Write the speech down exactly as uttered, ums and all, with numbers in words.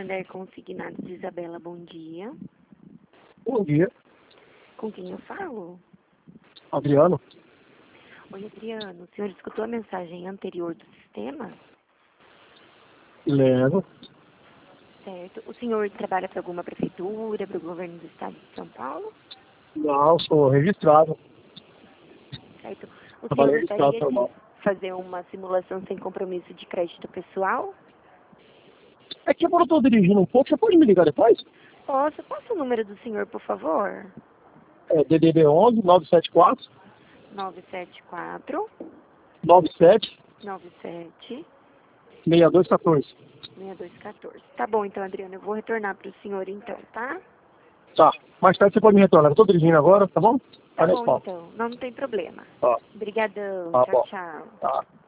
Santander Consignados, Isabela, bom dia. Bom dia, Com quem eu falo? Adriano. Oi, Adriano, o senhor escutou a mensagem anterior do sistema? Levo. Certo. O senhor trabalha para alguma prefeitura, para o governo do estado de São Paulo? Não, sou registrado. Certo. O senhor Trabalho registrado, gostaria de normal. fazer uma simulação sem compromisso de crédito pessoal? É que eu estou dirigindo um pouco, você pode me ligar depois? Posso? Passa o número do senhor, por favor? É D D D onze nove sete quatro nove sete quatro, nove sete nove sete, seis dois um quatro. seis dois um quatro. Tá bom, então, Adriano, eu vou retornar para o senhor, então, tá? Tá. Mais tarde você pode me retornar. Eu estou dirigindo agora, tá bom? Tá Olha bom, só. então. Não, não tem problema. Tá. Obrigadão. Tá Tchau, bom. tchau. Tá.